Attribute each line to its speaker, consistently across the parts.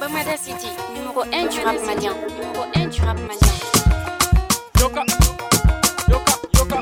Speaker 1: Lomada City, numéro 1 du rap malien. Numéro 1 du rap malien.
Speaker 2: Yoka, yoka, yoka.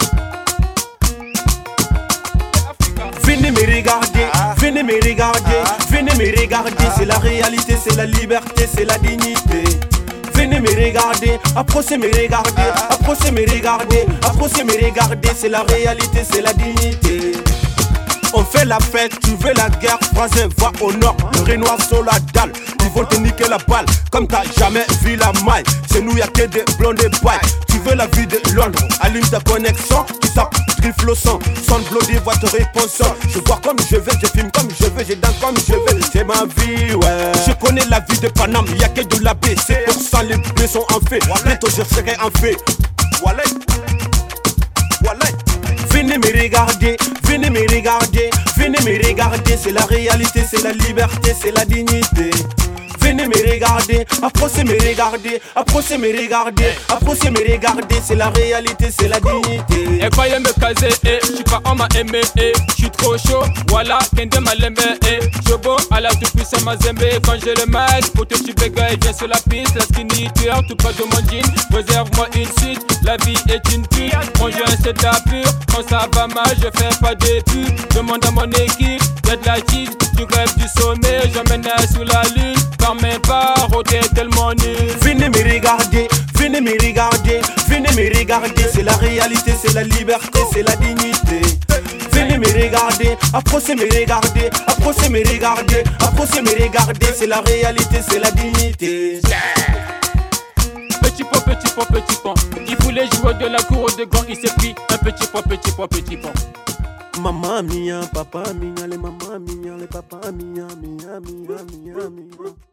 Speaker 3: Venez me regarder, venez me regarder, venez me regarder. C'est la réalité, c'est la liberté, c'est la dignité. Venez me regarder, approchez me regarder, approchez me regarder, approchez me regarder. C'est la réalité, c'est la dignité. On fait la fête, tu veux la guerre, Français va au nord, le Renoir sur la dalle. Ils vont te niquer la balle, comme t'as jamais vu la maille. Chez nous y'a que des blondes et bails. Tu veux la vie de Londres, allume ta connexion, tu tapes, trifle le sang. Son bloody voit te répondre. Je vois comme je veux, je filme comme je veux, je danse comme je veux. C'est ma vie, ouais. Je connais la vie de Paname, y'a que de la baie. C'est pour ça les bleus sont en fait. Bientôt je serai en fait. Voilà. Voilà. Venez me regarder, venez me regarder, venez me regarder. C'est la réalité, c'est la liberté, c'est la dignité. Venez me regarder, approchez me regarder, approchez me regarder, approchez me regarder. C'est la réalité, c'est la dignité.
Speaker 2: Et croyez me caser, j'suis pas on m'a aimé, j'suis trop chaud, voilà, Kende m'a l'aimé, je beau à la tout puissant m'a zembé. Quand j'ai le mic, pour te tu bégaye, viens sur la piste, la skinny tueur, tout pas de mon jean, réserve-moi une suite, la vie est une pute, mon jeu c'est de la pure, quand ça va mal, je fais pas des pubs, demande à mon équipe, y'a de la cheese, tu rêves du sommet, j'emmène sous la lune, par mes paroles t'es tellement nul.
Speaker 3: Venez me regarder, venez me regarder, venez me regarder. C'est la réalité, c'est la liberté, c'est la dignité. Venez me regarder, approchez me regarder, approchez me regarder, approchez me regarder. C'est la réalité, c'est la dignité.
Speaker 2: Petit pont, petit pont, petit pont. Il voulait jouer de la cour de gants, il s'est pris un petit pont, petit pont, petit pont.
Speaker 3: Maman mia, papa mia, les maman mia, les papa mia, mia, mia, mia, mia.